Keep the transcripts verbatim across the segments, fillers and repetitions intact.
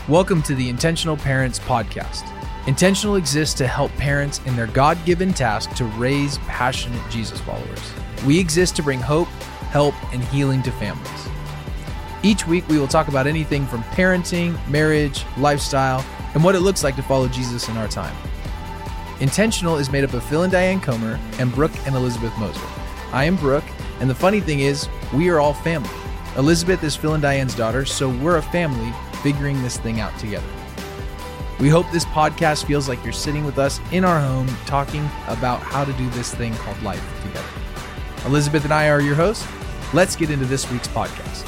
Welcome to the Intentional Parents Podcast. Intentional exists to help parents in their God-given task to raise passionate Jesus followers. We exist to bring hope, help, and healing to families. Each week, we will talk about anything from parenting, marriage, lifestyle, and what it looks like to follow Jesus in our time. Intentional is made up of Phil and Diane Comer and Brooke and Elizabeth Moser. I am Brooke, and the funny thing is, we are all family. Elizabeth is Phil and Diane's daughter, so we're a family figuring this thing out together. We hope this podcast feels like you're sitting with us in our home talking about how to do this thing called life together. Elizabeth and I are your hosts. Let's get into this week's podcast.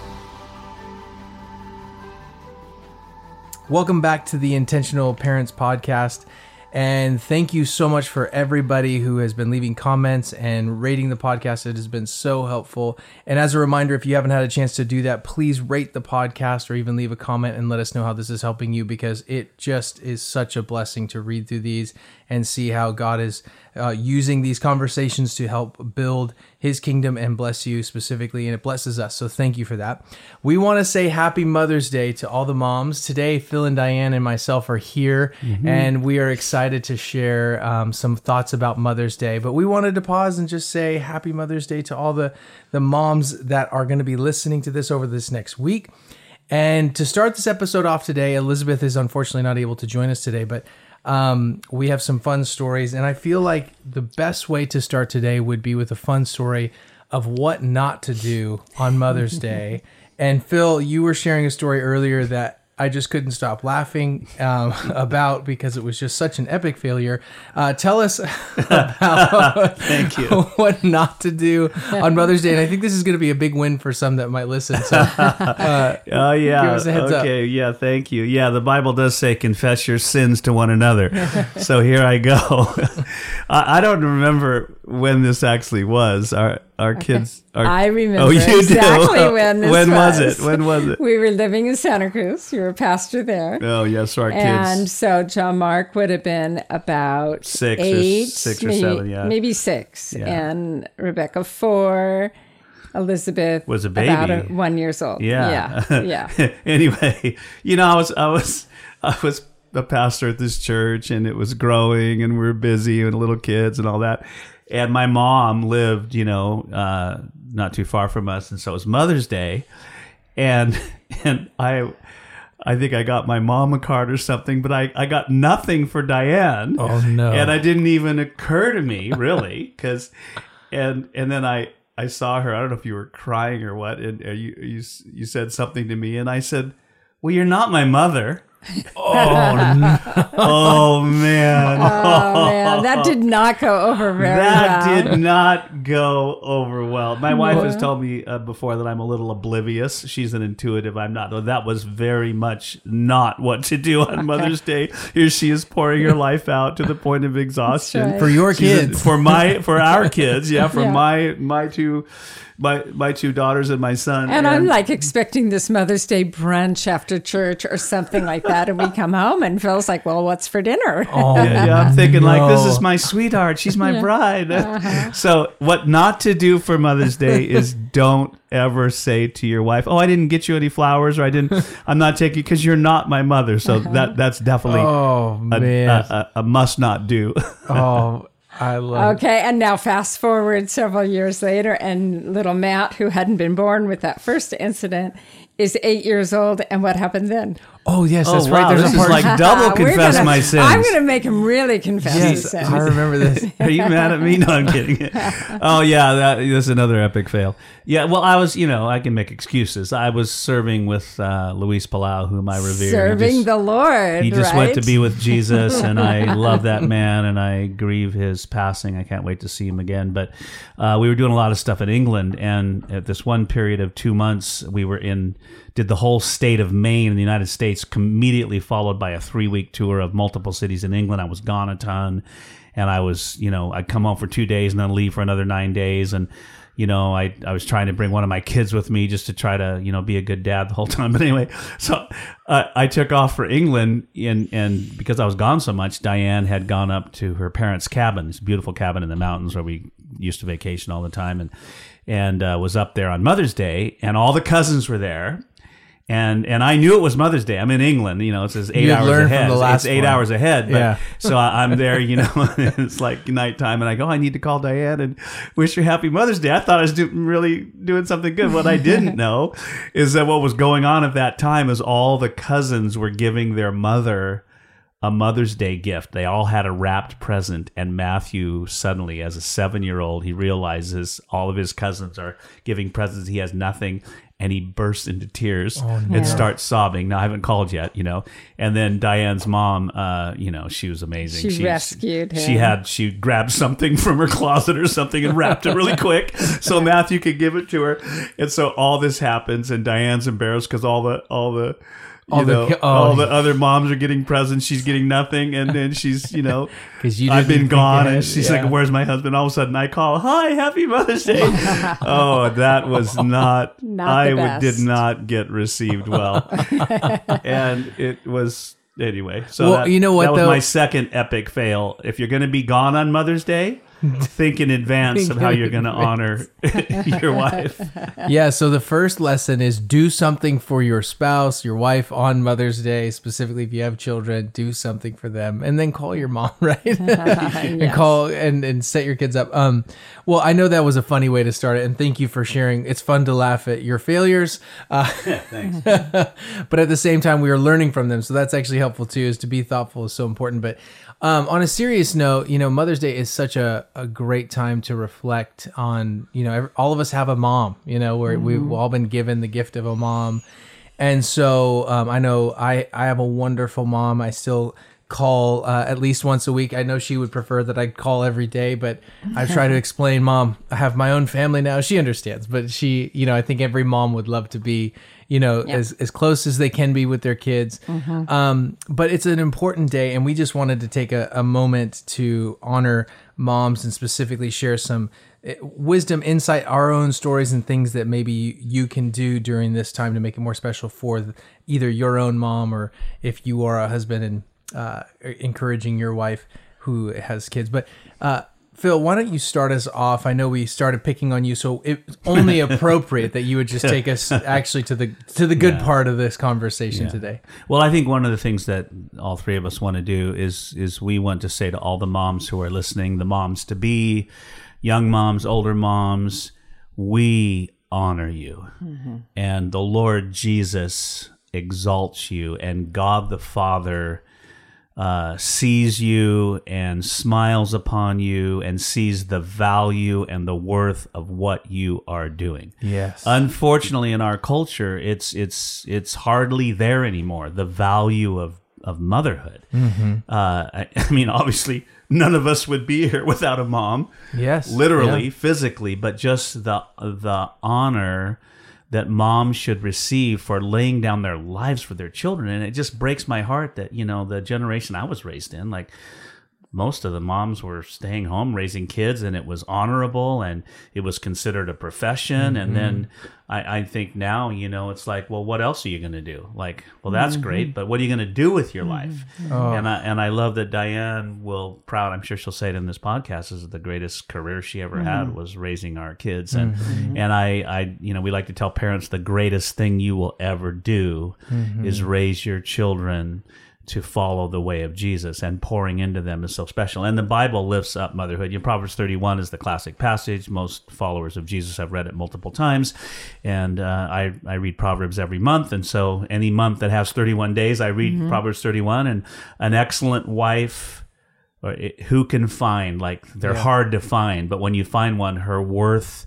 Welcome back to the Intentional Parents Podcast. And thank you so much for everybody who has been leaving comments and rating the podcast. It has been so helpful. And as a reminder, if you haven't had a chance to do that, please rate the podcast or even leave a comment and let us know how this is helping you, because it just is such a blessing to read through these and see how God is uh, using these conversations to help build his kingdom and bless you specifically. And it blesses us. So thank you for that. We want to say happy Mother's Day to all the moms. Today, Phil and Diane and myself are here, mm-hmm. and we are excited to share um, some thoughts about Mother's Day. But we wanted to pause and just say happy Mother's Day to all the, the moms that are going to be listening to this over this next week. And to start this episode off today, Elizabeth is unfortunately not able to join us today, but um, we have some fun stories. And I feel like the best way to start today would be with a fun story of what not to do on Mother's Day. And Phil, you were sharing a story earlier that I just couldn't stop laughing um, about because it was just such an epic failure. Uh, tell us about Thank you. what not to do on Mother's Day. And I think this is going to be a big win for some that might listen. So, uh, oh, yeah. Give us a heads okay. up. Yeah. Thank you. Yeah. The Bible does say, confess your sins to one another. So here I go. I, I don't remember when this actually was. Our our kids. Our, I remember oh, you exactly do? when this when was. was it? When was it? We were living in Santa Cruz. You were a pastor there. Oh, yes, our kids. And so John Mark would have been about Six eight, or six or maybe, seven, yeah. maybe six. Yeah. And Rebecca four. Elizabeth was a baby, about a, one years old. Yeah, yeah, yeah. Anyway, you know, I was, I was, I was a pastor at this church, and it was growing, and we were busy, and little kids, and all that. And my mom lived, you know, uh, not too far from us, and so it was Mother's Day, and and I. I think I got my mom a card or something, but I, I got nothing for Diane. Oh, no. And it didn't even occur to me, really, because, and and then I, I saw her, I don't know if you were crying or what, and you, you, you said something to me, and I said, well, you're not my mother. Oh, no. Oh, man. Oh, man. That did not go over very That well. did not go over well. My wife has told me uh, before that I'm a little oblivious. She's an intuitive. I'm not. That was very much not what to do on Mother's Day. Here she is pouring her life out to the point of exhaustion. Right. For your She's a- kids. for my, for our kids. Yeah, for Yeah. my, my two, my, my two daughters and my son. And I'm like expecting this Mother's Day brunch after church or something like that. And we come home and Phil's like, well, what's for dinner? Oh, Yeah, yeah, I'm thinking like, this no. is my sweetheart. She's my Yeah. bride. Uh-huh. So what not to do for Mother's Day is don't ever say to your wife, oh, I didn't get you any flowers, or I didn't, I'm not taking, because you're not my mother. So Uh-huh. that that's definitely Oh, a, man. a, a, a must not do. Oh, I love it. Okay, and now fast forward several years later, and little Matt, who hadn't been born with that first incident, is eight years old. And what happened then? Oh, yes, Oh, that's wow, right. There's this a is part. like double We're confess gonna- my sins. I'm going to make him really confess his Yes, sins. I remember this. Are you mad at me? No, I'm kidding. Oh, yeah, that, that's another epic fail. Yeah, well, I was, you know, I can make excuses. I was serving with uh, Luis Palau, whom I revere. He Serving just- the Lord, He just right? went to be with Jesus, and I love that man, and I grieve his passing. I can't wait to see him again. But uh, we were doing a lot of stuff in England, and at this one period of two months, we were in, did the whole state of Maine in the United States, immediately followed by a three-week tour of multiple cities in England. I was gone a ton, and I was, you know, I'd come home for two days and then leave for another nine days, and you know, I, I was trying to bring one of my kids with me just to try to, you know, be a good dad the whole time. But anyway, so uh, I took off for England, and, and because I was gone so much, Diane had gone up to her parents' cabin, this beautiful cabin in the mountains where we used to vacation all the time, and and uh, was up there on Mother's Day, and all the cousins were there. And and I knew it was Mother's Day. I'm in England, you know. It says eight You hours learned ahead. from the last it's eight one. hours ahead. But, Yeah. So I, I'm there, you know. It's like nighttime, and I go, I need to call Diane and wish her happy Mother's Day. I thought I was do, really doing something good. What I didn't know is that what was going on at that time is all the cousins were giving their mother a Mother's Day gift. They all had a wrapped present, and Matthew suddenly, as a seven-year-old, he realizes all of his cousins are giving presents. He has nothing, and he bursts into tears Oh, and no. starts sobbing. Now, I haven't called yet, you know. And then Diane's mom, uh, you know, she was amazing. She rescued She him. had, she grabbed something from her closet or something and wrapped it really quick so Matthew could give it to her. And so all this happens, and Diane's embarrassed because all the, all the, You All the know, ki- oh. all the other moms are getting presents. She's getting nothing, and then she's, you know, 'Cause you I've didn't been think gone, ahead, and she's yeah. like, "Where's my husband?" All of a sudden, I call, "Hi, Happy Mother's Day!" Oh, that was not. Not I the would, did best. not get received well, and it was anyway. So Well, that, you know what, that was though? my second epic fail. If you're going to be gone on Mother's Day, think in advance Think of how in you're going to honor your wife. Yeah, so the first lesson is do something for your spouse, your wife on Mother's Day, specifically if you have children, do something for them, and then call your mom, right? And Yes. call and, and set your kids up. Um, well, I know that was a funny way to start it, and thank you for sharing. It's fun to laugh at your failures, uh, Thanks. but at the same time, we are learning from them, so that's actually helpful too. Is to be thoughtful is so important. But um, on a serious note, you know, Mother's Day is such a, a great time to reflect on. You know, every, all of us have a mom. You know, where we've all been given the gift of a mom, and so um, I know I I have a wonderful mom. I still call uh, at least once a week. I know she would prefer that I call every day, but I try to explain, Mom, I have my own family now. She understands, but she, you know, I think every mom would love to be, you know, Yeah. as, as close as they can be with their kids. Um, but it's an important day, and we just wanted to take a, a moment to honor moms and specifically share some eh, wisdom, insight, our own stories and things that maybe you, you can do during this time to make it more special for the, either your own mom or if you are a husband and uh, encouraging your wife who has kids. But uh, Phil, why don't you start us off? I know we started picking on you, so it's only appropriate that you would just take us actually to the to the good Yeah. part of this conversation Yeah. today. Well, I think one of the things that all three of us want to do is is we want to say to all the moms who are listening, the moms to be, young moms, older moms, we honor you. And the Lord Jesus exalts you, and God the Father uh, sees you and smiles upon you and sees the value and the worth of what you are doing. Yes. Unfortunately, in our culture, it's it's it's hardly there anymore. The value of of motherhood. Mm-hmm. Uh, I, I mean, obviously, none of us would be here without a mom, Yes. literally, Yeah. physically, but just the the honor that moms should receive for laying down their lives for their children. And it just breaks my heart that, you know, the generation I was raised in, like, most of the moms were staying home raising kids, and it was honorable and it was considered a profession. And then I, I think now, you know, it's like, well, what else are you going to do? Like, well, that's great, but what are you going to do with your life? Oh. And I and I love that Diane will proud. I'm sure she'll say it in this podcast. Is the greatest career she ever had was raising our kids. And and I I you know we like to tell parents the greatest thing you will ever do is raise your children to follow the way of Jesus, and pouring into them is so special. And the Bible lifts up motherhood. You know, Proverbs thirty-one is the classic passage. Most followers of Jesus have read it multiple times. And uh, I, I read Proverbs every month. And so any month that has thirty-one days, I read Proverbs thirty-one. And an excellent wife, or it, who can find, like, they're Yeah. hard to find, but when you find one, her worth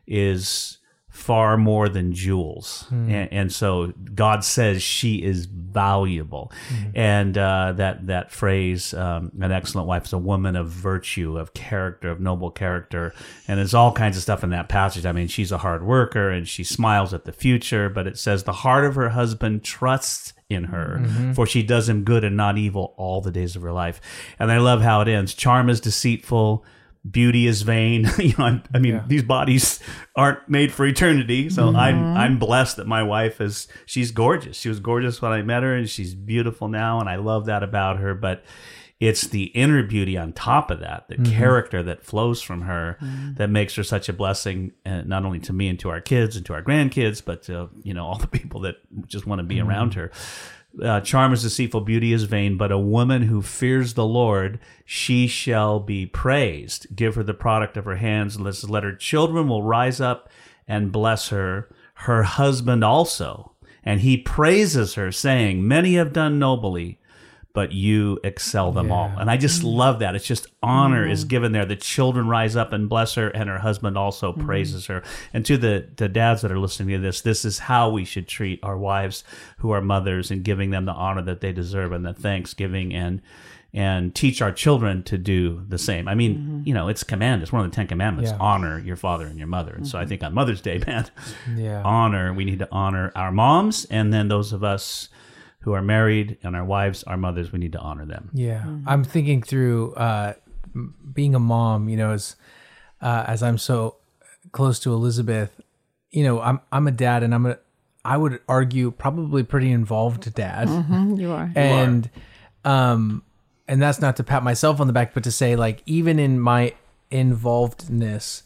is far more than jewels. And, and so God says she is valuable. And uh, that that phrase, um, an excellent wife, is a woman of virtue, of character, of noble character. And there's all kinds of stuff in that passage. I mean, she's a hard worker and she smiles at the future, but it says the heart of her husband trusts in her, for she does him good and not evil all the days of her life. And I love how it ends. Charm is deceitful, beauty is vain. you know, I'm, I mean, Yeah. these bodies aren't made for eternity. So I'm I'm blessed that my wife is. She's gorgeous. She was gorgeous when I met her, and she's beautiful now, and I love that about her. But It's the inner beauty on top of that, the mm-hmm. character that flows from her, mm-hmm. that makes her such a blessing, uh, not only to me and to our kids and to our grandkids, but to, you know, all the people that just want to be mm-hmm. around her. Uh, charm is deceitful, beauty is vain, but a woman who fears the Lord, she shall be praised. Give her the product of her hands. Let her children will rise up and bless her, her husband also. And he praises her, saying, many have done nobly, but you excel them yeah. all. And I just love that. It's just honor mm-hmm. is given there. The children rise up and bless her, and her husband also mm-hmm. praises her. And to the, the dads that are listening to this, this is how we should treat our wives who are mothers, and giving them the honor that they deserve and the thanksgiving, and and teach our children to do the same. I mean, mm-hmm. you know, it's command. It's one of the Ten Commandments. Yeah. Honor your father and your mother. And mm-hmm. so I think on Mother's Day, man, yeah. honor, we need to honor our moms, and then those of us who are married and our wives, our mothers, we need to honor them. Yeah. Mm-hmm. I'm thinking through uh, being a mom, you know, as, uh, as I'm so close to Elizabeth, you know, I'm, I'm a dad, and I'm a, I would argue probably pretty involved dad. Mm-hmm, you are. And, you are. um, and that's not to pat myself on the back, but to say, like, even in my involvedness,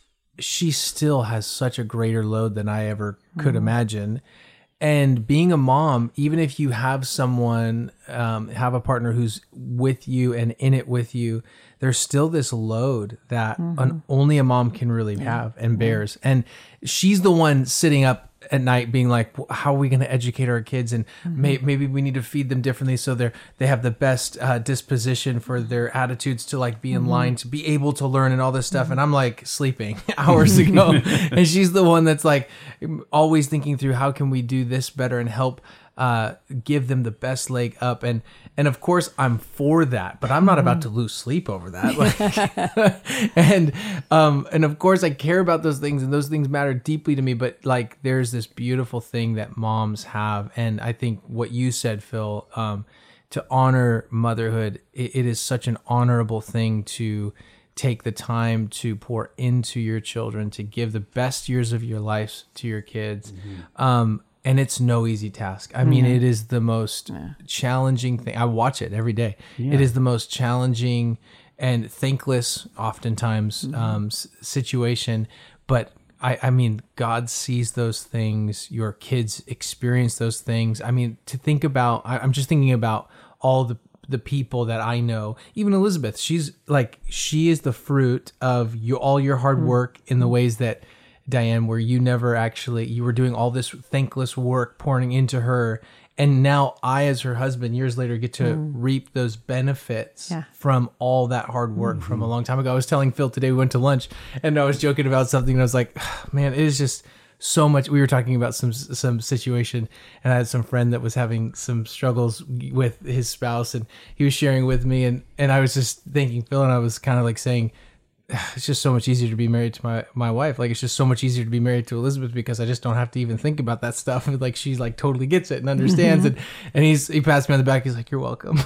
she still has such a greater load than I ever could mm-hmm. imagine. And being a mom, even if you have someone, um, have a partner who's with you and in it with you, there's still this load that mm-hmm. an, only a mom can really yeah. have and bears. Mm-hmm. And she's the one sitting up at night being like, how are we going to educate our kids? And mm-hmm. may, maybe we need to feed them differently so they're, they have the best uh, disposition for their attitudes to like be in mm-hmm. line, to be able to learn and all this stuff. Mm-hmm. And I'm like sleeping hours ago. And she's the one that's like always thinking through, how can we do this better and help uh, give them the best leg up. And, and of course I'm for that, but I'm not about to lose sleep over that. Like, and, um, and of course I care about those things, and those things matter deeply to me, but like, there's this beautiful thing that moms have. And I think what you said, Phil, um, to honor motherhood, it, it is such an honorable thing to take the time to pour into your children, to give the best years of your life to your kids. Mm-hmm. Um, And it's no easy task. I mean, mm-hmm. it is the most yeah. challenging thing. I watch it every day. Yeah. It is the most challenging and thankless, oftentimes, mm-hmm. um, s- situation. But I, I mean, God sees those things. Your kids experience those things. I mean, to think about, I, I'm just thinking about all the the people that I know. Even Elizabeth, she's like, she is the fruit of you, all your hard work in the ways that, Diane, where you never actually, you were doing all this thankless work pouring into her. And now I, as her husband, years later, get to mm. reap those benefits yeah. from all that hard work mm-hmm. from a long time ago. I was telling Phil today, we went to lunch, and I was joking about something, and I was like, man, it is just so much. We were talking about some some situation, and I had some friend that was having some struggles with his spouse, and he was sharing with me, and, and I was just thanking Phil, and I was kind of like saying, it's just so much easier to be married to my, my wife. Like, it's just so much easier to be married to Elizabeth because I just don't have to even think about that stuff. Like, she's like totally gets it and understands it. And he's, he passed me on the back. He's like, you're welcome.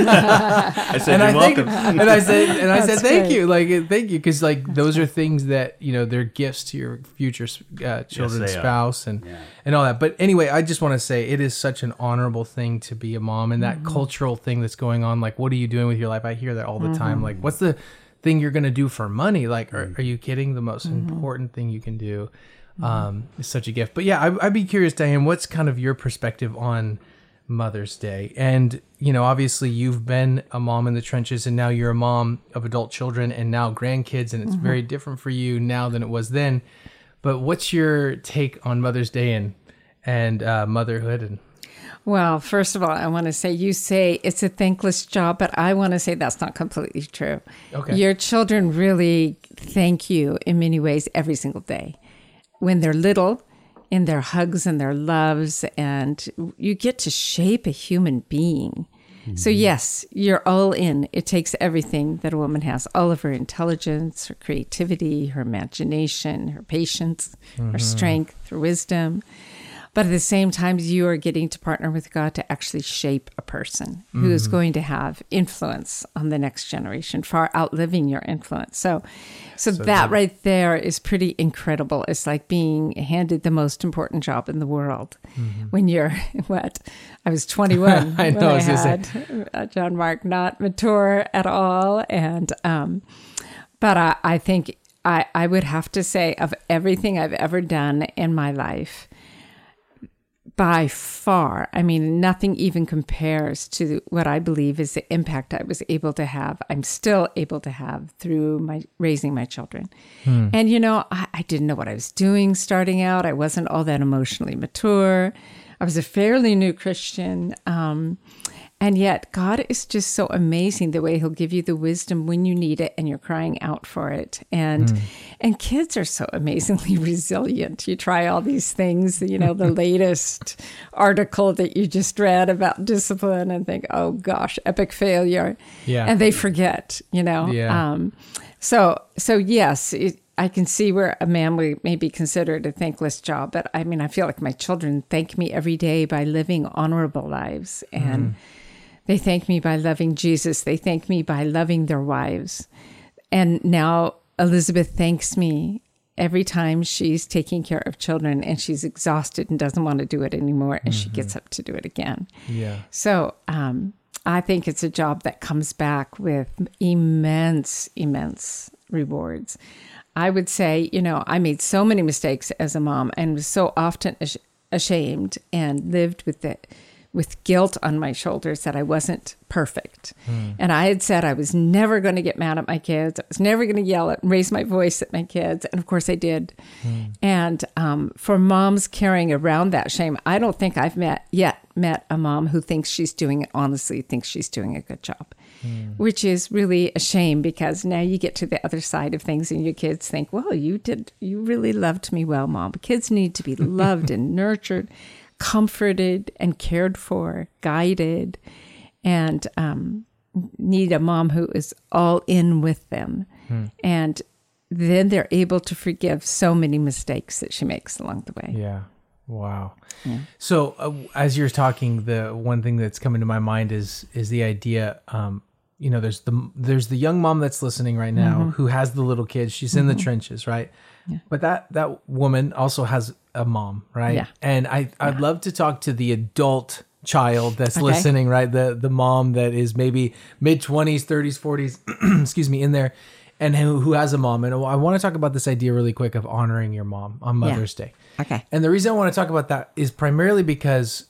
I said, and you're I welcome. Think, and I said, and I said, thank great. you. Like, thank you. Cause like, That's those great. are things that, you know, they're gifts to your future uh, children, yes, spouse and, yeah. and all that. But anyway, I just want to say it is such an honorable thing to be a mom, and that mm-hmm. cultural thing that's going on. Like, what are you doing with your life? I hear that all the mm-hmm. time. Like, what's the thing you're going to do for money? Like, are, are you kidding? The most mm-hmm. important thing you can do um, is such a gift. But yeah, I, I'd be curious, Diane, what's kind of your perspective on Mother's Day? And, you know, obviously you've been a mom in the trenches, and now you're a mom of adult children and now grandkids, and it's mm-hmm. very different for you now than it was then. But what's your take on Mother's Day and, and uh, motherhood? And Well, first of all, I want to say, you say it's a thankless job, but I want to say that's not completely true. Okay. Your children really thank you in many ways every single day. When they're little, in their hugs and their loves, and you get to shape a human being. Mm-hmm. So yes, you're all in. It takes everything that a woman has, all of her intelligence, her creativity, her imagination, her patience, mm-hmm. her strength, her wisdom. But at the same time, you are getting to partner with God to actually shape a person who Mm-hmm. is going to have influence on the next generation, far outliving your influence. So, so, So that good. right there is pretty incredible. It's like being handed the most important job in the world when you're, what, I was twenty-one I know, when I I, was gonna say. had uh, John Mark, not mature at all. And, um, but I, I think I, I would have to say, of everything I've ever done in my life, by far, I mean, nothing even compares to what I believe is the impact I was able to have, I'm still able to have through my raising my children. Hmm. And, you know, I, I didn't know what I was doing starting out. I wasn't all that emotionally mature. I was a fairly new Christian. Um, and yet God is just so amazing the way he'll give you the wisdom when you need it and you're crying out for it. And Hmm. and kids are so amazingly resilient. You try all these things, you know, the latest article that you just read about discipline and think, oh gosh, epic failure. Yeah. And they forget, you know. Yeah. Um, so so yes, it, I can see where a man would maybe consider it a thankless job, but I mean, I feel like my children thank me every day by living honorable lives, and they thank me by loving Jesus. They thank me by loving their wives. And now Elizabeth thanks me every time she's taking care of children and she's exhausted and doesn't want to do it anymore, and she gets up to do it again. Yeah. So um, I think it's a job that comes back with immense, immense rewards. I would say, you know, I made so many mistakes as a mom and was so often ash- ashamed and lived with it, with guilt on my shoulders that I wasn't perfect. Hmm. And I had said I was never going to get mad at my kids. I was never going to yell at and raise my voice at my kids. And of course I did. Hmm. And um, for moms carrying around that shame, I don't think I've met yet met a mom who thinks she's doing it, honestly thinks she's doing a good job, Hmm. which is really a shame, because now you get to the other side of things and your kids think, well, you did, you really loved me well, Mom. Kids need to be loved and nurtured, comforted and cared for, guided, and um, need a mom who is all in with them. Hmm. And then they're able to forgive so many mistakes that she makes along the way. Yeah. Wow. So uh, as you're talking, the one thing that's coming to my mind is is the idea. Um, you know, there's the there's the young mom that's listening right now Mm-hmm. who has the little kids. She's in the trenches, right? Yeah. But that that woman also has a mom, right? Yeah. And I I'd love to talk to the adult child that's Okay. listening, right? The the mom that is maybe mid twenties, thirties, forties, excuse me, in there, and who who has a mom. And I want to talk about this idea really quick of honoring your mom on Mother's Day. Okay. And the reason I want to talk about that is primarily because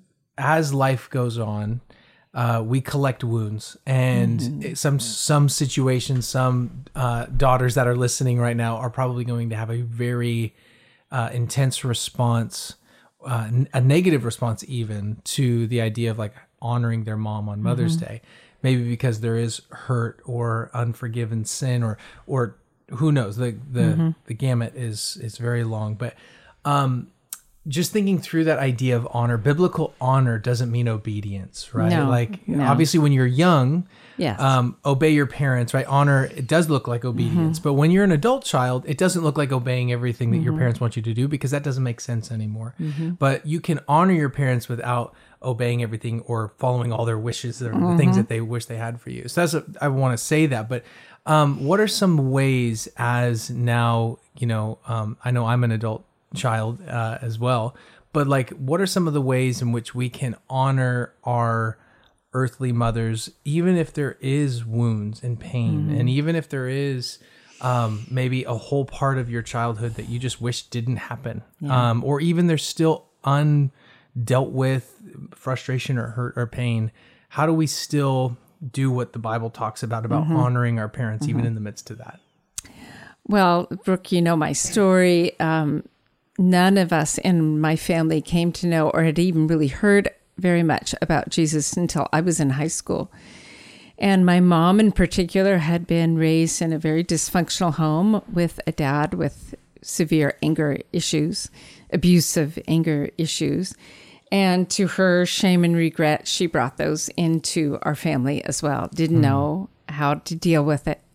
as life goes on, uh, we collect wounds, and Mm-hmm. some some situations, some uh, daughters that are listening right now are probably going to have a very uh, intense response, uh, n- a negative response even, to the idea of like honoring their mom on Mother's Mm-hmm. Day. Maybe because there is hurt or unforgiven sin, or or who knows, the the Mm-hmm. the gamut is is very long, but. Um, just thinking through that idea of honor, biblical honor doesn't mean obedience, right? No, like no. obviously when you're young, Yes. um, obey your parents, right? Honor, it does look like obedience, Mm-hmm. but when you're an adult child, it doesn't look like obeying everything that your parents want you to do, because that doesn't make sense anymore. Mm-hmm. But you can honor your parents without obeying everything or following all their wishes or the things that they wish they had for you. So that's, a, I want to say that, but um, what are some ways as now, you know, um, I know I'm an adult child uh, as well, but like what are some of the ways in which we can honor our earthly mothers, even if there is wounds and pain, Mm-hmm. and even if there is um, maybe a whole part of your childhood that you just wish didn't happen, um, or even there's still undealt with frustration or hurt or pain. How do we still do what the Bible talks about about Mm-hmm. honoring our parents even in the midst of that? Well, Brooke, you know my story. Um, none of us in my family came to know or had even really heard very much about Jesus until I was in high school. And my mom in particular had been raised in a very dysfunctional home with a dad with severe anger issues, abusive anger issues. And to her shame and regret, she brought those into our family as well. Didn't know how to deal with it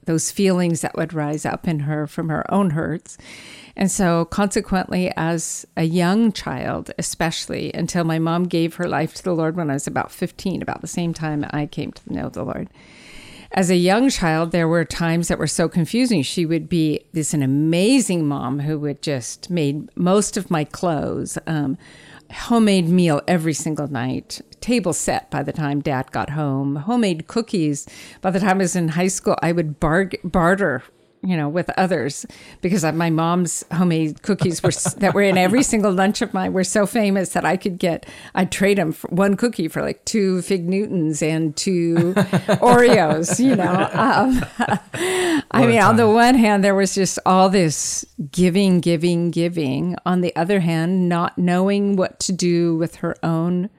those feelings that would rise up in her from her own hurts. And so consequently, as a young child, especially until my mom gave her life to the Lord when I was about fifteen, about the same time I came to know the Lord. As a young child, there were times that were so confusing. She would be this an amazing mom who would just made most of my clothes, um, homemade meal every single night, table set by the time Dad got home, homemade cookies. By the time I was in high school, I would bar- barter you know, with others, because my mom's homemade cookies were that were in every single lunch of mine were so famous that I could get, I'd trade them for one cookie for like two Fig Newtons and two Oreos, you know. Um, I mean, on the one hand, there was just all this giving, giving, giving. On the other hand, not knowing what to do with her own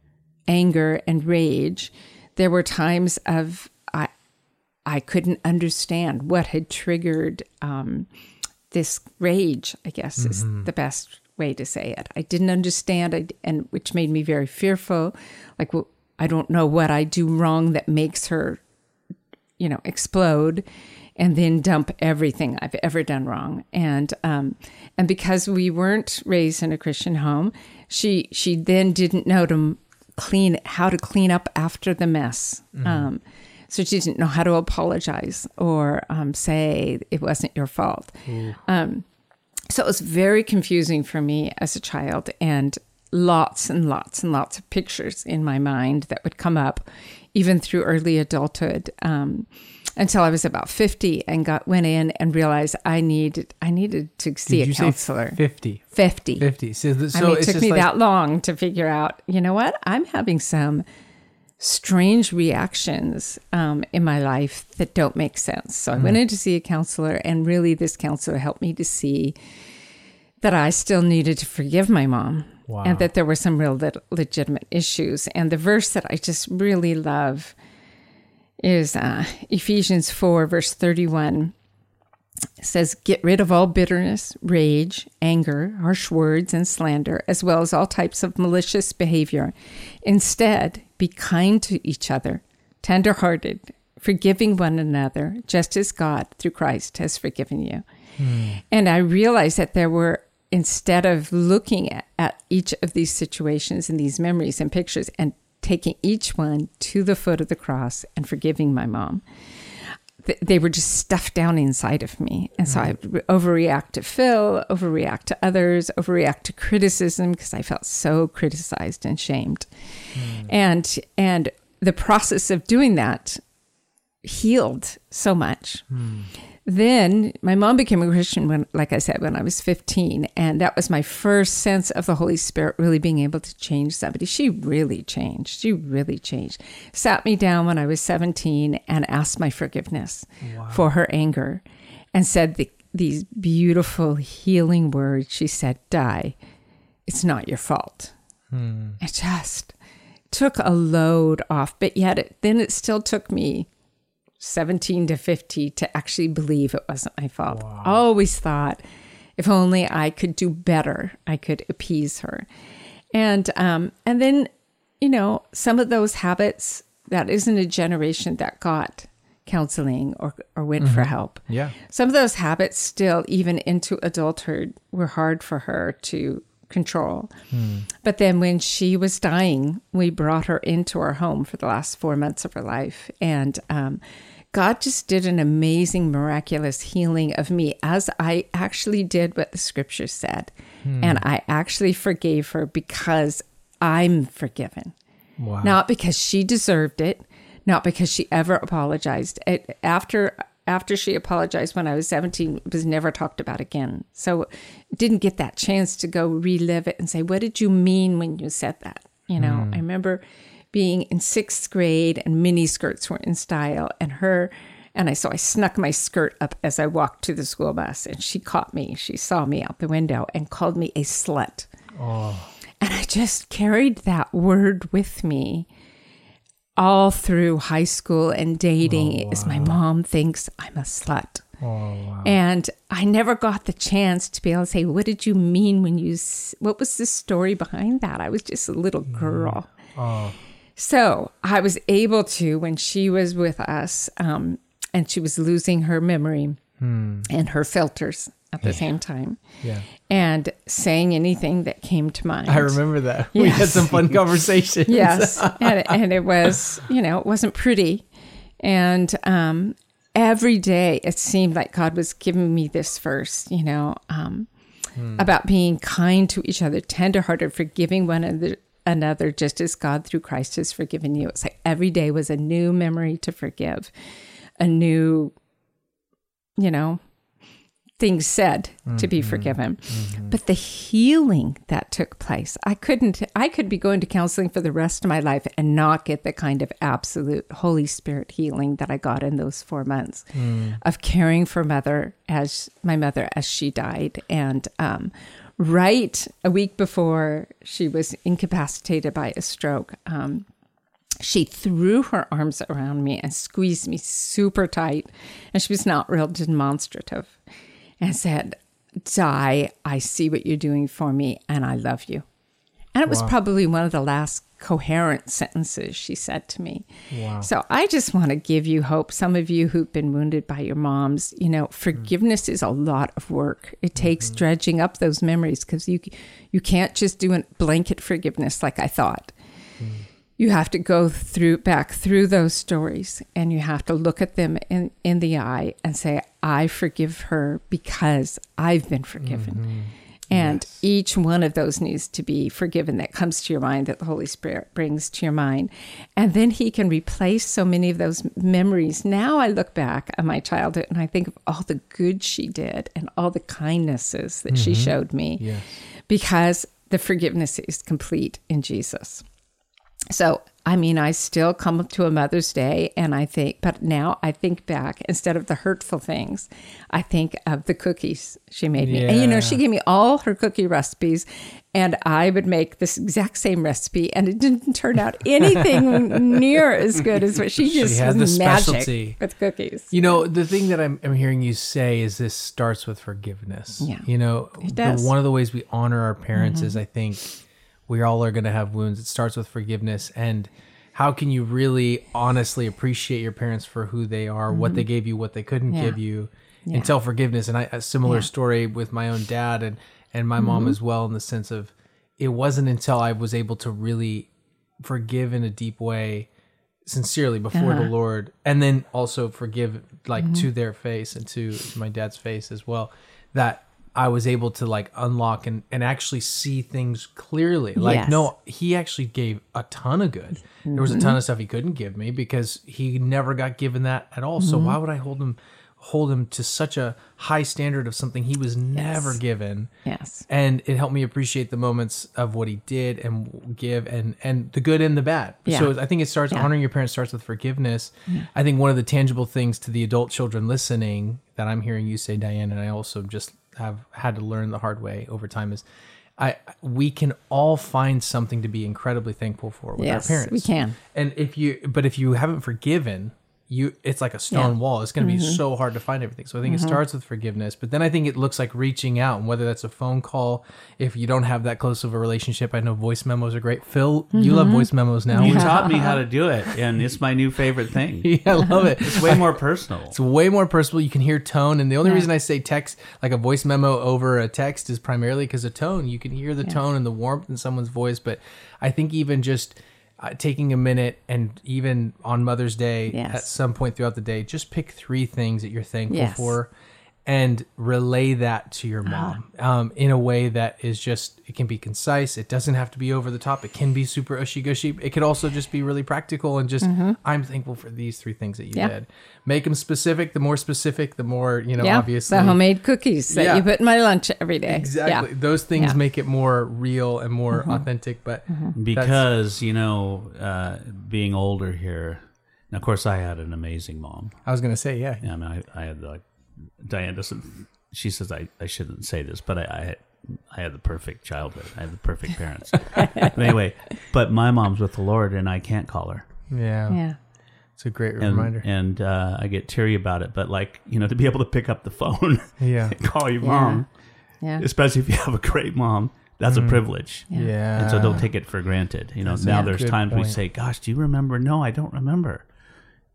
anger and rage. There were times of, I, I couldn't understand what had triggered um, this rage, I guess mm-hmm. is the best way to say it. I didn't understand, I, and which made me very fearful. Like, well, I don't know what I do wrong that makes her, you know, explode and then dump everything I've ever done wrong. And um, and because we weren't raised in a Christian home, she she then didn't know to clean how to clean up after the mess. Mm-hmm. Um, So she didn't know how to apologize or um, say it wasn't your fault. Um, so it was very confusing for me as a child, and lots and lots and lots of pictures in my mind that would come up even through early adulthood um, until I was about fifty and got went in and realized I needed I needed to see Did a you counselor. Say fifty fifty fifty So, th- so I mean, it it's took just me like- that long to figure out, you know what? I'm having some strange reactions um, in my life that don't make sense. So I mm. went in to see a counselor, and really this counselor helped me to see that I still needed to forgive my mom wow. and that there were some real le- legitimate issues. And the verse that I just really love is uh, Ephesians four, verse thirty-one. It says, "Get rid of all bitterness, rage, anger, harsh words, and slander, as well as all types of malicious behavior. Instead, be kind to each other, tender-hearted, forgiving one another, just as God, through Christ, has forgiven you." Hmm. And I realized that there were, instead of looking at, at each of these situations and these memories and pictures and taking each one to the foot of the cross and forgiving my mom, they were just stuffed down inside of me. And so I would overreact to Phil, overreact to others, overreact to criticism because I felt so criticized and shamed. Mm. And and the process of doing that healed so much. Mm. Then my mom became a Christian, when, like I said, when I was fifteen. And that was my first sense of the Holy Spirit really being able to change somebody. She really changed. She really changed. Sat me down when I was seventeen and asked my forgiveness wow. for her anger and said the, these beautiful healing words. She said, "Di, it's not your fault." Hmm. It just took a load off. But yet it, then it still took me seventeen to fifty to actually believe it wasn't my fault. Wow. Always thought, if only I could do better, I could appease her. And um, and then, you know, some of those habits, that isn't a generation that got counseling or, or went mm-hmm. for help. Yeah. Some of those habits still, even into adulthood, were hard for her to control. Hmm. But then when she was dying, we brought her into our home for the last four months of her life. And um, God just did an amazing, miraculous healing of me as I actually did what the scripture said. Hmm. And I actually forgave her because I'm forgiven. Wow. Not because she deserved it, not because she ever apologized. It, after After she apologized when I was seventeen, it was never talked about again. So didn't get that chance to go relive it and say, what did you mean when you said that? You know, mm. I remember being in sixth grade and mini skirts were in style, and her, and I, so I snuck my skirt up as I walked to the school bus, and she caught me. She saw me out the window and called me a slut. Oh. And I just carried that word with me all through high school and dating. Oh, wow. Is my mom thinks I'm a slut. Oh, wow. And I never got the chance to be able to say, what did you mean when you, what was the story behind that? I was just a little girl. Mm. Oh. So I was able to, when she was with us, um, and she was losing her memory Hmm. and her filters at the same time. Yeah. And saying anything that came to mind. I remember that. We had Yes. some fun conversations. Yes. and, and it was, you know, it wasn't pretty. And um, every day it seemed like God was giving me this verse, you know, um, hmm. about being kind to each other, tenderhearted, forgiving one another, another, just as God through Christ has forgiven you. It's like every day was a new memory to forgive, a new, you know, things said mm-hmm. to be forgiven. Mm-hmm. But the healing that took place, I couldn't, I could be going to counseling for the rest of my life and not get the kind of absolute Holy Spirit healing that I got in those four months mm. of caring for mother as my mother as she died. And um, right a week before she was incapacitated by a stroke, um, she threw her arms around me and squeezed me super tight. And she was not real demonstrative and said, Di, I see what you're doing for me and I love you. And it was wow. probably one of the last coherent sentences she said to me. Wow. So I just want to give you hope. Some of you who've been wounded by your moms, you know, forgiveness mm. is a lot of work. It takes mm-hmm. dredging up those memories because you, you can't just do a blanket forgiveness like I thought. Mm. You have to go through back through those stories and you have to look at them in, in the eye and say, I forgive her because I've been forgiven. Mm-hmm. And yes. each one of those needs to be forgiven that comes to your mind, that the Holy Spirit brings to your mind. And then he can replace so many of those memories. Now I look back at my childhood and I think of all the good she did and all the kindnesses that mm-hmm. she showed me yes. because the forgiveness is complete in Jesus. So, I mean, I still come up to a Mother's Day and I think, but now I think back, instead of the hurtful things, I think of the cookies she made me. Yeah. And, you know, she gave me all her cookie recipes and I would make this exact same recipe and it didn't turn out anything near as good as what she just she had was the magic specialty with cookies. You know, the thing that I'm, I'm hearing you say is this starts with forgiveness. Yeah. You know, it does. The, one of the ways we honor our parents mm-hmm. is, I think, we all are going to have wounds. It starts with forgiveness. And how can you really honestly appreciate your parents for who they are, mm-hmm. what they gave you, what they couldn't yeah. give you, yeah. until forgiveness. And I, a similar yeah. story with my own dad and, and my mm-hmm. mom as well, in the sense of it wasn't until I was able to really forgive in a deep way, sincerely before uh-huh. the Lord, and then also forgive like mm-hmm. to their face and to, to my dad's face as well, that I was able to like unlock and, and actually see things clearly. Like, yes. no, he actually gave a ton of good. Mm-hmm. There was a ton of stuff he couldn't give me because he never got given that at all. Mm-hmm. So why would I hold him, hold him to such a high standard of something he was never yes. given? Yes. And it helped me appreciate the moments of what he did and give and, and the good and the bad. Yeah. So I think it starts, yeah. honoring your parents starts with forgiveness. Yeah. I think one of the tangible things to the adult children listening that I'm hearing you say, Diane, and I also just have had to learn the hard way over time, is I we can all find something to be incredibly thankful for with yes, our parents. We can. And if you but if you haven't forgiven, you it's like a stone yeah. wall. It's going to mm-hmm. be so hard to find everything. So I think mm-hmm. it starts with forgiveness, but then I think it looks like reaching out, and whether that's a phone call, if you don't have that close of a relationship. I know voice memos are great. Phil, mm-hmm. you love voice memos now. You taught me how to do it, and it's my new favorite thing. Yeah, I love it. It's way more personal. It's way more personal. You can hear tone, and the only yeah. reason I say text, like a voice memo over a text, is primarily because of tone. You can hear the yeah. tone and the warmth in someone's voice, but I think even just Uh, taking a minute, and even on Mother's Day, yes. at some point throughout the day, just pick three things that you're thankful yes. for and relay that to your mom um, in a way that is just, it can be concise. It doesn't have to be over the top. It can be super ushy-gushy. It could also just be really practical and just, mm-hmm. I'm thankful for these three things that you yeah. did. Make them specific. The more specific, the more, you know, yeah, obviously. the homemade cookies that yeah. you put in my lunch every day. Exactly. Yeah. Those things yeah. make it more real and more mm-hmm. authentic. But mm-hmm. because, you know, uh, being older here, and of course I had an amazing mom. I was going to say, yeah. yeah. I mean, I, I had like, Diane doesn't, she says I, I shouldn't say this, but I, I had I had the perfect childhood. I had the perfect parents. But anyway, but my mom's with the Lord and I can't call her. Yeah. Yeah. It's a great and, reminder. And uh, I get teary about it, but like, you know, to be able to pick up the phone yeah. and call your mom, yeah. especially if you have a great mom, that's mm. a privilege. Yeah. yeah. And so don't take it for granted. You know, that's now there's times point. we say, gosh, do you remember? No, I don't remember.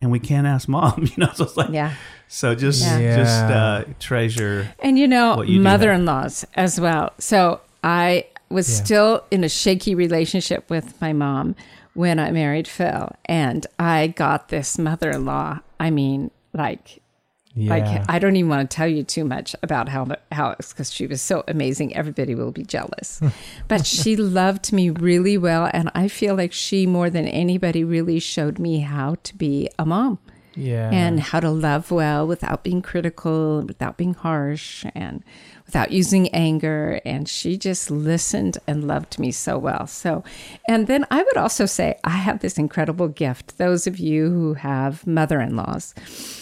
and we can't ask mom. You know, so it's like, Yeah. so just Yeah. just uh, treasure. And you know, what you do mother-in-laws as well. So I was Yeah. still in a shaky relationship with my mom when I married Phil, and I got this mother-in-law. I mean, like, Yeah. like I don't even want to tell you too much about how how it's because she was so amazing. Everybody will be jealous, but she loved me really well, and I feel like she more than anybody really showed me how to be a mom. yeah. And how to love well without being critical, without being harsh, and without using anger. And she just listened and loved me so well. So, and then I would also say I have this incredible gift. Those of you who have mother-in-laws,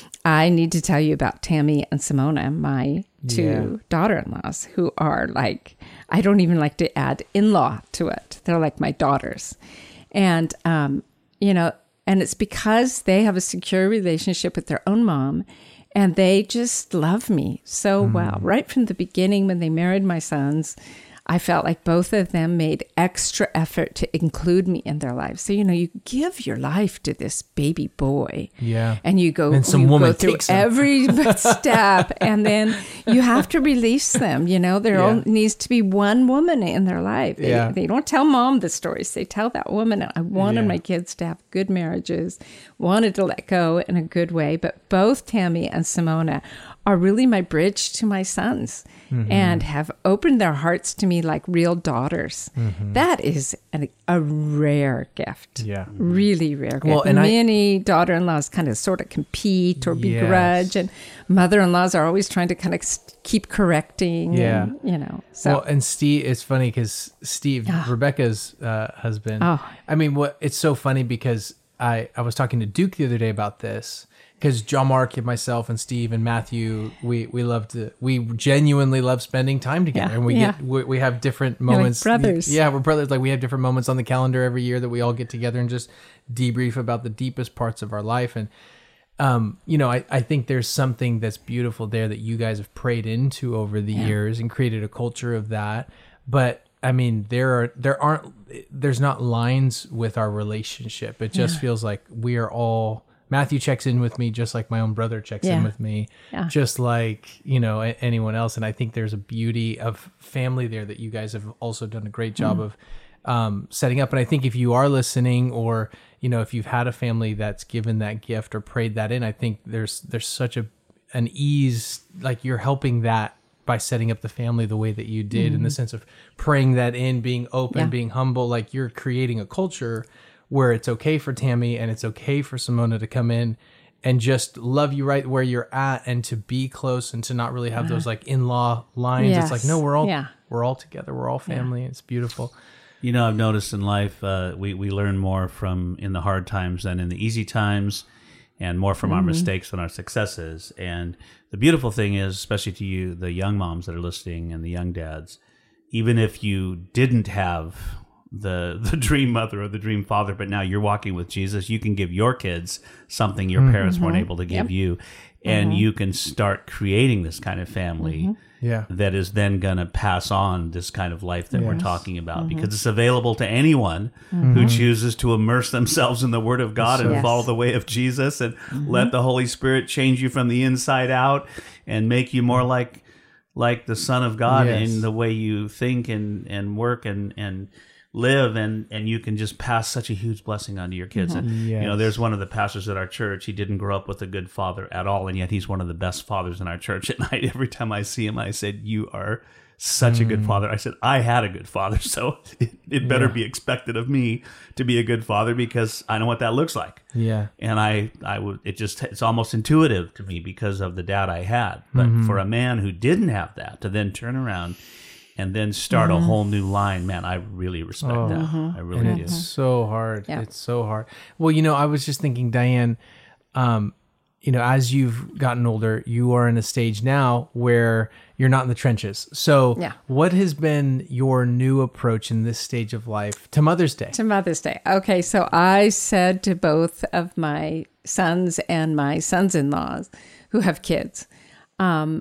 I need to tell you about Tammy and Simona, my two Yeah. daughter-in-laws, who are like, I don't even like to add in-law to it. They're like my daughters. And, um, you know, and it's because they have a secure relationship with their own mom, and they just love me so well. Right from the beginning, when they married my sons, I felt like both of them made extra effort to include me in their lives. So, you know, you give your life to this baby boy. Yeah. And you go, And some you woman go through takes him. every step, and then you have to release them. You know, there Yeah. only needs to be one woman in their life. They, Yeah. they don't tell mom the stories. They tell that woman. I wanted Yeah. my kids to have good marriages, wanted to let go in a good way. But both Tammy and Simona are really my bridge to my sons, Mm-hmm. and have opened their hearts to me like real daughters. Mm-hmm. That is an, a rare gift. Yeah. Really rare gift. Well, and I- Many daughter-in-laws kind of sort of compete or Yes. begrudge, and mother-in-laws are always trying to kind of s- keep correcting. Yeah. And, you know, so. Well, and Steve, it's funny because Steve, Rebecca's uh, husband. Oh. I mean, what it's so funny because I I was talking to Duke the other day about this because John Mark and myself and Steve and Matthew, we we love to we genuinely love spending time together, Yeah, and we yeah. get we, we have different like moments. brothers. Yeah, we're brothers. Like we have different moments on the calendar every year that we all get together and just debrief about the deepest parts of our life. And um, you know, I, I think there's something that's beautiful there that you guys have prayed into over the years and created a culture of that. But I mean, there are there aren't there's not lines with our relationship. It just feels like we are all. Matthew checks in with me just like my own brother checks in Yeah. with me, Yeah. just like, you know, a- anyone else. And I think there's a beauty of family there that you guys have also done a great job of um, setting up. And I think if you are listening, or, you know, if you've had a family that's given that gift or prayed that in, I think there's there's such a an ease, like you're helping that by setting up the family the way that you did, in the sense of praying that in, being open, Yeah. being humble. Like you're creating a culture where it's okay for Tammy and it's okay for Simona to come in and just love you right where you're at, and to be close, and to not really have those like in-law lines. It's like, Yes. no, we're all Yeah. we're all together. We're all family. It's beautiful. You know, I've noticed in life, uh, we, we learn more from in the hard times than in the easy times, and more from our mistakes than our successes. And the beautiful thing is, especially to you, the young moms that are listening and the young dads, even if you didn't have the the dream mother or the dream father, but now you're walking with Jesus, you can give your kids something your parents weren't able to give you. And you can start creating this kind of family Yeah. that is then going to pass on this kind of life that we're Yes. talking about, because it's available to anyone who chooses to immerse themselves in the Word of God and Yes. follow the way of Jesus, and let the Holy Spirit change you from the inside out and make you more like like the Son of God Yes. in the way you think and, and work and, and live, and, and you can just pass such a huge blessing onto your kids. And, you know, Yes. there's one of the pastors at our church. He didn't grow up with a good father at all, and yet he's one of the best fathers in our church. At night, every time I see him, I said, "You are such a good father." I said, "I had a good father, so it, it better Yeah. be expected of me to be a good father, because I know what that looks like." Yeah. And I, I would, it just, it's almost intuitive to me because of the dad I had. But for a man who didn't have that to then turn around and then start a whole new line, man, I really respect Oh. that. I really And do. it's so hard. Yeah. It's so hard. Well, you know, I was just thinking, Diane, um, you know, as you've gotten older, you are in a stage now where you're not in the trenches. So Yeah. what has been your new approach in this stage of life to Mother's Day? To Mother's Day. Okay, so I said to both of my sons and my sons-in-laws who have kids, um,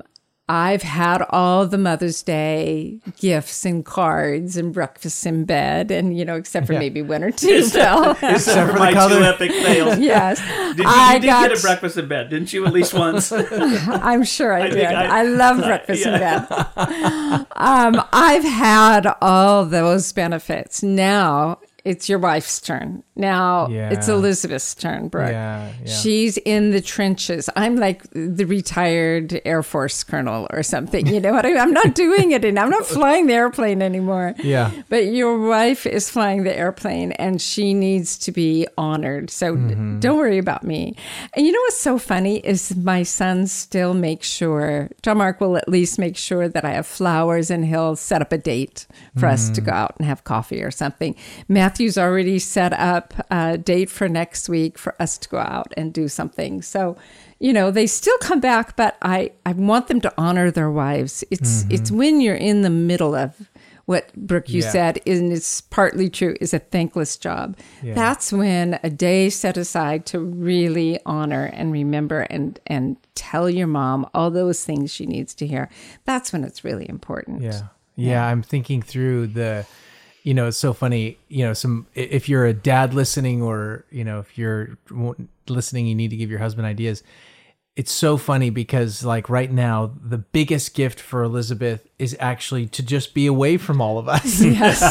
I've had all the Mother's Day gifts and cards and breakfast in bed, and you know, except for Yeah. maybe one or two, Phil. Except for the my color. two epic fails. Yes, Did you, I you did got. get a breakfast in bed, didn't you? At least once. I'm sure I, I did. think I, I- love breakfast yeah. in bed. um, I've had all those benefits. Now it's your wife's turn. Now Yeah. it's Elizabeth's turn, Brooke. Yeah, yeah. She's in the trenches. I'm like the retired Air Force colonel or something. You know what I mean? I'm not doing it, and I'm not flying the airplane anymore. Yeah. But your wife is flying the airplane, and she needs to be honored. So Mm-hmm. don't worry about me. And you know what's so funny is my son still makes sure, John Mark will at least make sure that I have flowers, and he'll set up a date for us Mm. to go out and have coffee or something. Matthew's already set up a date for next week for us to go out and do something. So, you know, they still come back, but I, I want them to honor their wives. It's Mm-hmm. it's when you're in the middle of what, Brooke, you Yeah. said, and it's partly true, is a thankless job. Yeah. That's when a day set aside to really honor and remember and, and tell your mom all those things she needs to hear. That's when it's really important. Yeah. Yeah. I'm thinking through the, you know, it's so funny, you know, some, if you're a dad listening, or, you know, if you're listening, you need to give your husband ideas. It's so funny because like right now, the biggest gift for Elizabeth is actually to just be away from all of us. Yes.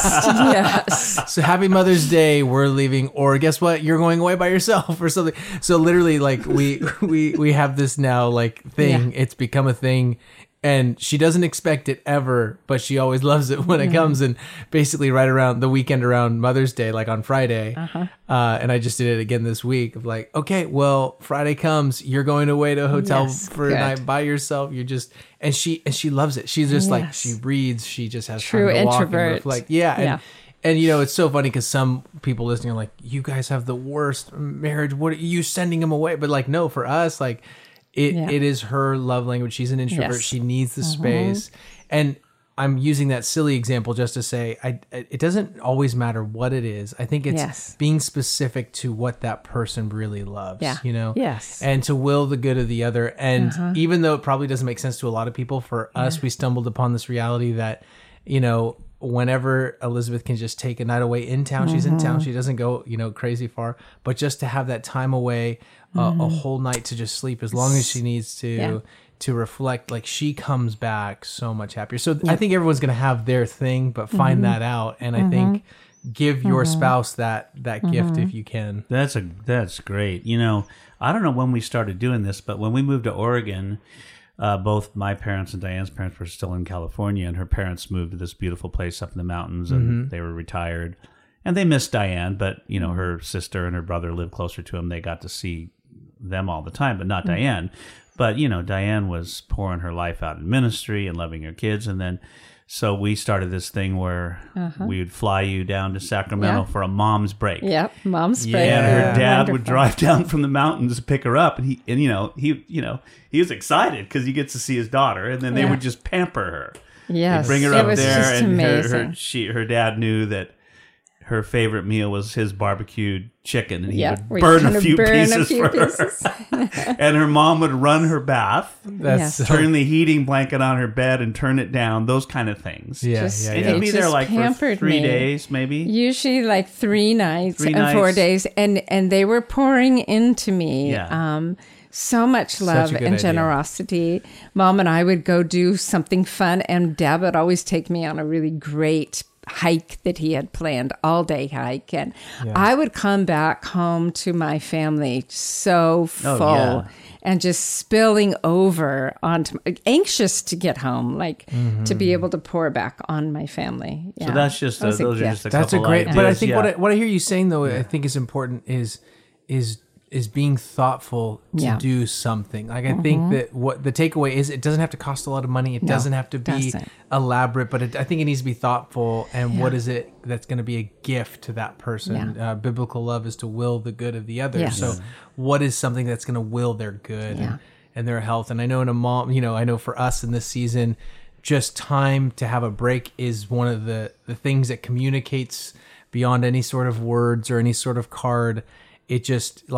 Yes. So happy Mother's Day. We're leaving, or guess what? You're going away by yourself or something. So literally like we, we, we have this now like thing. Yeah. It's become a thing. And she doesn't expect it ever, but she always loves it when it comes. And basically right around the weekend around Mother's Day, like on Friday, uh-huh. uh, and I just did it again this week of like, okay, well, Friday comes, you're going away to a hotel Yes, for good. a night by yourself. You're just, and she, and she loves it. She's just like, Yes. she reads, she just has True time to walk and introvert. reflect. Yeah. And, Yeah. and you know, it's so funny because some people listening are like, you guys have the worst marriage. What are you sending them away? But like, no, for us, like, It Yeah. it is her love language. She's an introvert. Yes. She needs the space. And I'm using that silly example just to say I it doesn't always matter what it is. I think it's Yes. being specific to what that person really loves, Yeah. you know? Yes. And to will the good of the other. And even though it probably doesn't make sense to a lot of people, for us, we stumbled upon this reality that, you know, whenever Elizabeth can just take a night away in town, she's in town. She doesn't go, you know, crazy far, but just to have that time away, uh, a whole night to just sleep as long as she needs to, Yeah. to reflect, like she comes back so much happier. So I think everyone's going to have their thing, but find that out. And I think give your spouse that, that gift if you can. That's a that's great. You know, I don't know when we started doing this, but when we moved to Oregon, uh, both my parents and Diane's parents were still in California, and her parents moved to this beautiful place up in the mountains, and they were retired, and they missed Diane, but you know, her sister and her brother lived closer to them. They got to see them all the time, but not Diane. But you know, Diane was pouring her life out in ministry and loving her kids, and then. So we started this thing where we would fly you down to Sacramento Yeah. for a mom's break. Yep. Mom's Yeah. break. And her Yeah. dad Wonderful. would drive down from the mountains to pick her up, and he and you know he you know he was excited because he gets to see his daughter, and then they Yeah. would just pamper her. Yes. They'd bring her it up was there, just and her, amazing. her she her dad knew that her favorite meal was his barbecued chicken, and he Yeah, would we burn kind a of few burn a pieces few for pieces. her. And her mom would run her bath, That's Yes. so, turn the heating blanket on her bed, and turn it down. Those kind of things. yeah, Just- yeah, And yeah. he'd be It there just like for pampered three me. days, maybe. Usually like three nights Three and four nights. days. And, and they were pouring into me. Yeah. Um, so much love a good and idea. generosity. Mom and I would go do something fun, and Dad would always take me on a really great hike that he had planned, all day hike. And Yeah. I would come back home to my family so full Oh, yeah. and just spilling over onto, anxious to get home, like to be able to pour back on my family. So Yeah. that's just That a, was a those are gift. just a That's a couple great, ideas. but I think what I, yeah. what I hear you saying though, I think is important is, is, is being thoughtful to Yeah. do something. Like I think that what the takeaway is, it doesn't have to cost a lot of money. It No, doesn't have to be doesn't. elaborate, but it, I think it needs to be thoughtful. And what Yeah. is it that's going to be a gift to that person? Yeah. Uh, biblical love is to will the good of the other. Yes. So what is something that's going to will their good Yeah. and, and their health? And I know in a mom, you know, I know for us in this season, just time to have a break is one of the, the things that communicates beyond any sort of words or any sort of card. It just like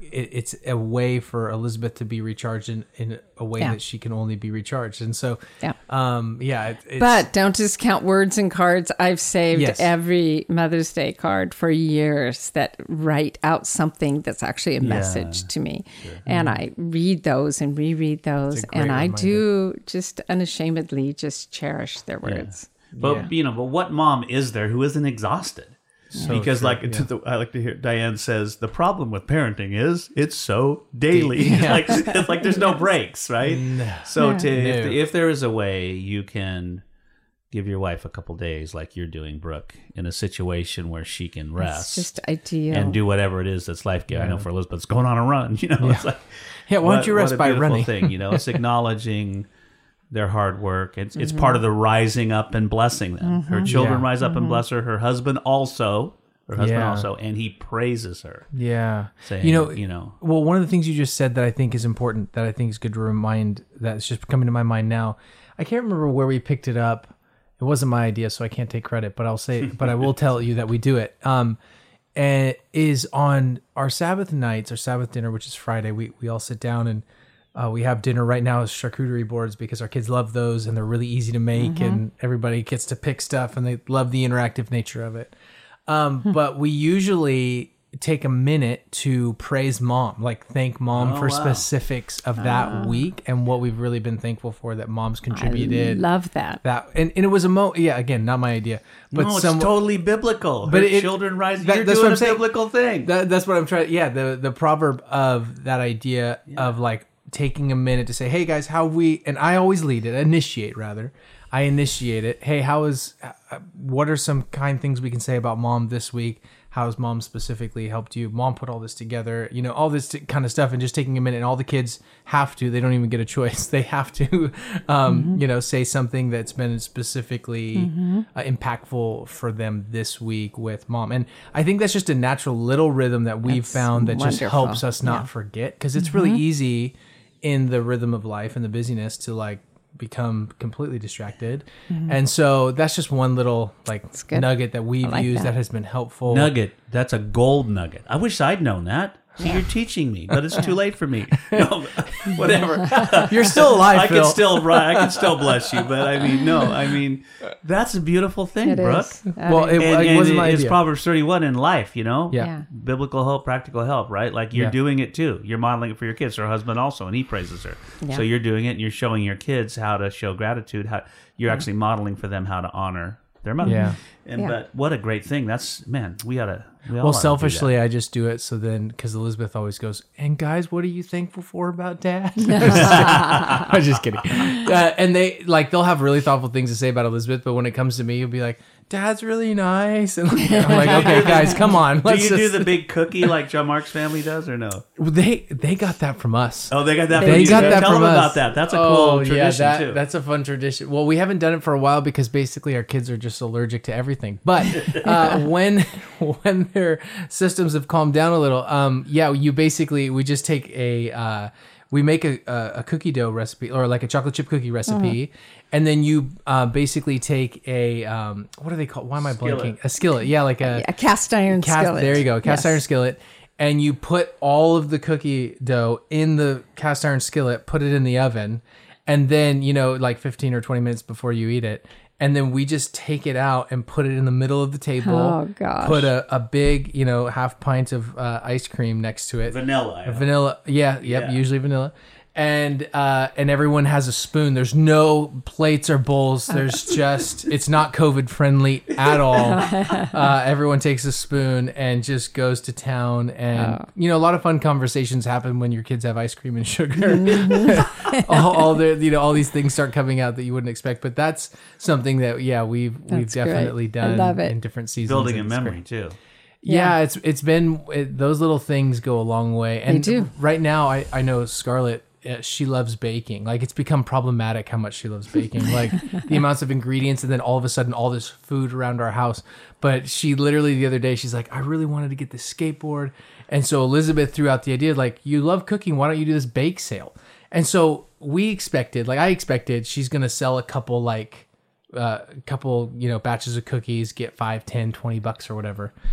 it, it's a way for Elizabeth to be recharged in, in a way Yeah. that she can only be recharged. And so, Yeah. um, yeah, it, it's, But don't discount words and cards. I've saved Yes. every Mother's Day card for years that write out something that's actually a message to me. And I read those and reread those. a great And I reminder. do just unashamedly just cherish their words. But Yeah. you know, but what mom is there who isn't exhausted? Because true, like yeah. to the, I like to hear Diane says the problem with parenting is it's so daily. Yeah. like it's like there's no breaks, right? So to if, No. if there is a way you can give your wife a couple days, like you're doing, Brooke, in a situation where she can It's rest just ideal. and do whatever it is that's life giving. I know for Elizabeth, it's going on a run. You know, it's like Yeah, why don't what- you rest what a by beautiful running? thing, you know, it's acknowledging their hard work. It's it's Mm-hmm. part of the rising up and blessing them. Her children Yeah. rise up and bless her. Her husband also. Her husband Yeah. also, and he praises her, Yeah. saying, you know, you know, well, one of the things you just said that I think is important, that I think is good to remind, that's just coming to my mind now. I can't remember where we picked it up. It wasn't my idea, so I can't take credit, but I'll say, but I will tell you that we do it. Um, and it is on our Sabbath nights, our Sabbath dinner, which is Friday. We we all sit down and uh, we have dinner right now as charcuterie boards because our kids love those and they're really easy to make, and everybody gets to pick stuff and they love the interactive nature of it. Um, but we usually take a minute to praise mom, like thank mom Oh, for wow. specifics of that week and what we've really been thankful for that mom's contributed. I love that. that and, and it was a mo yeah again not my idea but no, it's some totally biblical. but Her it- children rise. that- You're that's doing what I'm a saying. biblical thing. that, that's what I'm trying yeah the the proverb of that idea of like taking a minute to say, hey guys, how we, and I always lead it, initiate rather I initiate it. Hey, how is uh, what are some kind things we can say about mom this week? How has mom specifically helped you? Mom put all this together, you know, all this t- kind of stuff, and just taking a minute. And all the kids have to, they don't even get a choice. They have to, um, Mm-hmm. you know, say something that's been specifically Mm-hmm. uh, impactful for them this week with mom. And I think that's just a natural little rhythm that we've That's found that just wonderful. helps us not Yeah. Mm-hmm. forget. Because it's really easy in the rhythm of life and the busyness to like become completely distracted. And so that's just one little like good. nugget that we've like used that. that. has been helpful. Nugget. That's a gold nugget. I wish I'd known that. See, you're teaching me, but it's too late for me. No, whatever. You're still alive, I Phil. can still right. I can still bless you, but I mean, no. I mean, that's a beautiful thing, It Brooke. is. That Well, is. it, And, it and wasn't my it's idea. Proverbs thirty-one in life, you know. Yeah. Yeah. Biblical help, practical help, right? Like you're Yeah. doing it too. You're modeling it for your kids. Her husband also, and he praises her. Yeah. So you're doing it, and you're showing your kids how to show gratitude. How you're actually modeling for them how to honor their mother. Yeah. And Yeah. but what a great thing. That's man. We oughta. We all Well, oughta do selfishly, I just do it so then, because Elizabeth always goes, and guys, what are you thankful for about dad? I'm just kidding. Uh, and they, like, they'll have really thoughtful things to say about Elizabeth, but when it comes to me, you'll be like, dad's really nice. And I'm like, okay, guys, come on. that. Do Let's you do just- the big cookie like John Mark's family does, or no? They they got that from us. Oh, they got that. They from you. got that Tell from them us. about that. That's a Oh, cool tradition yeah, that, too. That's a fun tradition. Well, we haven't done it for a while because basically our kids are just allergic to everything. But uh, when when their systems have calmed down a little, um, yeah, you basically we just take a uh, we make a, a a cookie dough recipe or like a chocolate chip cookie recipe, and then you uh, basically take a um, what are they called? Why am I Skillet. blanking? A skillet, yeah, like a A cast iron cast, skillet. There you go, cast Yes. iron skillet. And you put all of the cookie dough in the cast iron skillet, put it in the oven, and then, you know, like fifteen or twenty minutes before you eat it. And then we just take it out and put it in the middle of the table. Oh, gosh. Put a, a big, you know, half pint of uh, ice cream next to it. vanilla. I hope. Vanilla. Yeah, yep, Yeah. usually vanilla. And uh, and everyone has a spoon. There's no plates or bowls. There's just, it's not COVID friendly at all. Uh, everyone takes a spoon and just goes to town. And, you know, a lot of fun conversations happen when your kids have ice cream and sugar. all, all the, you know, all these things start coming out that you wouldn't expect. But that's something that, yeah, we've we've That's great. definitely I done love it. in different seasons. Building a and it's memory great. too. Yeah, Yeah. it's it's been it, those little things go a long way. And do. right now, I I know Scarlett. Uh, she loves baking. Like it's become problematic how much she loves baking. Like the amounts of ingredients, and then all of a sudden, all this food around our house. But she literally the other day, she's like, I really wanted to get this skateboard, and so Elizabeth threw out the idea, like, you love cooking, why don't you do this bake sale? And so we expected, like I expected, she's gonna sell a couple like. A uh, couple, you know, batches of cookies, get five, ten, twenty bucks or whatever.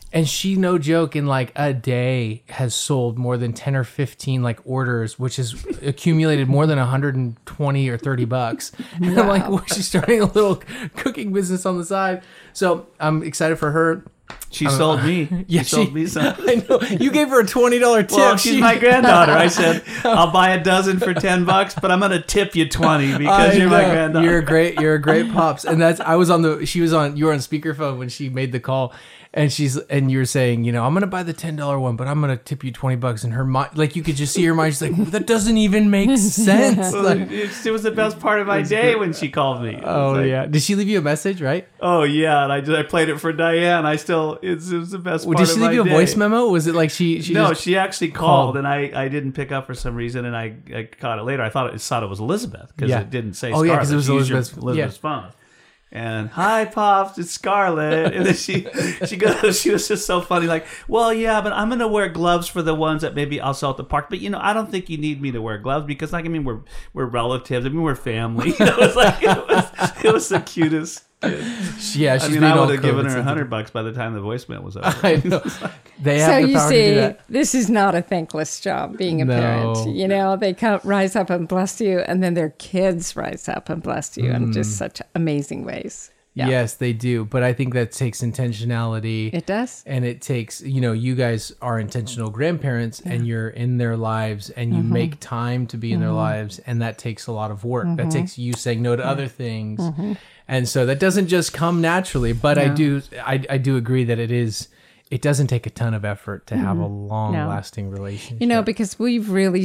And she, no joke, in like a day has sold more than ten or fifteen like orders, which has accumulated more than one hundred twenty or thirty bucks. And wow. I'm like, well, she's starting a little cooking business on the side. So I'm excited for her. She um, sold me. Yeah, she sold she, me some. I know. You gave her a twenty dollars tip. Well, she's she, my granddaughter. I said, I'll buy a dozen for ten bucks, but I'm going to tip you twenty because I you're know. my granddaughter. You're a great, you're a great pops. And that's, I was on the, she was on, you were on speakerphone when she made the call. And she's, and you're saying, you know, I'm going to buy the ten dollars one, but I'm going to tip you twenty bucks. And her mind, like, you could just see her mind. She's like, that doesn't even make sense. Well, like, it, it was the best part of my day when she called me. Oh, like, yeah. Did she leave you a message, right? Oh, yeah. And I just, I played it for Diane. I still, it's, it was the best well, part of my day. Did she leave you a voice memo? Was it like she, she No, just she actually called, called, and I, I didn't pick up for some reason, and I, I caught it later. I thought it, thought it was Elizabeth because yeah. it didn't say oh, Scarlett. Oh, yeah, because it was she Elizabeth's, Elizabeth's yeah. phone. And hi, Pops, it's Scarlett. And then she she goes, she was just so funny, like, well, yeah, but I'm gonna wear gloves for the ones that maybe I'll sell at the park. But you know, I don't think you need me to wear gloves because, like, I mean, we're we're relatives. I mean, we're family. You know, it's like it was, it was the cutest. Kid. Yeah, she's I mean, I would have given her a hundred bucks by the time the voicemail was over. I know. They have so the you power see, to do that. This is not a thankless job being a No. parent. You know, they come, rise up and bless you, and then their kids rise up and bless you mm. in just such amazing ways. Yeah. Yes, they do. But I think that takes intentionality. It does. And it takes, you know, you guys are intentional grandparents yeah. and you're in their lives and you mm-hmm. make time to be in mm-hmm. their lives. And that takes a lot of work. Mm-hmm. That takes you saying no to mm-hmm. other things. Mm-hmm. And so that doesn't just come naturally. But no. I do I, I do agree that it is, it doesn't take a ton of effort to mm-hmm. have a long no. lasting relationship. You know, because we've really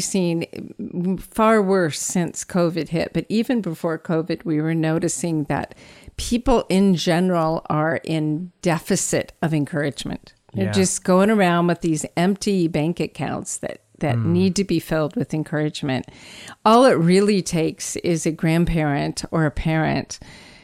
seen far worse since COVID hit. But even before COVID, we were noticing that people in general are in deficit of encouragement. They're yeah. just going around with these empty bank accounts that, that mm. need to be filled with encouragement. All it really takes is a grandparent or a parent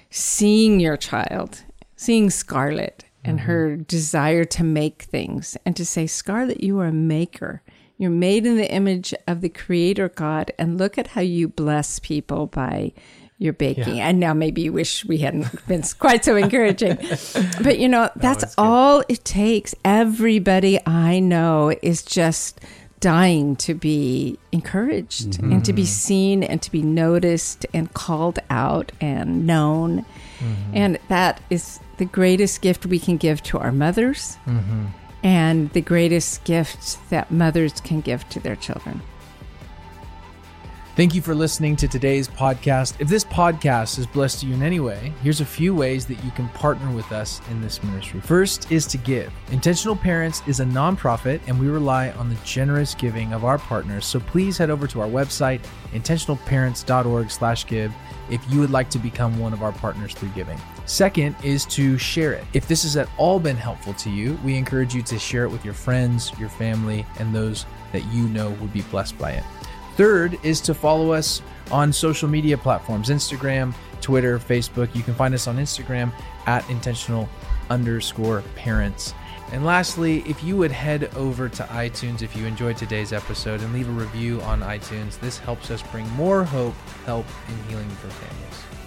seeing your child, seeing Scarlett and mm-hmm. her desire to make things and to say, Scarlett, you are a maker. You're made in the image of the Creator God, and look at how you bless people by your baking. Yeah. And now maybe you wish we hadn't been quite so encouraging. But, you know, that's no, all it takes. Everybody I know is just dying to be encouraged mm-hmm. and to be seen and to be noticed and called out and known. Mm-hmm. And that is the greatest gift we can give to our mothers mm-hmm. and the greatest gift that mothers can give to their children. Thank you for listening to today's podcast. If this podcast has blessed you in any way, here's a few ways that you can partner with us in this ministry. First is to give. Intentional Parents is a nonprofit, and we rely on the generous giving of our partners. So please head over to our website, intentional parents dot org slash give, if you would like to become one of our partners through giving. Second is to share it. If this has at all been helpful to you, we encourage you to share it with your friends, your family, and those that you know would be blessed by it. Third is to follow us on social media platforms, Instagram, Twitter, Facebook. You can find us on Instagram at intentional underscore parents. And lastly, if you would head over to iTunes if you enjoyed today's episode and leave a review on iTunes, this helps us bring more hope, help, and healing for families.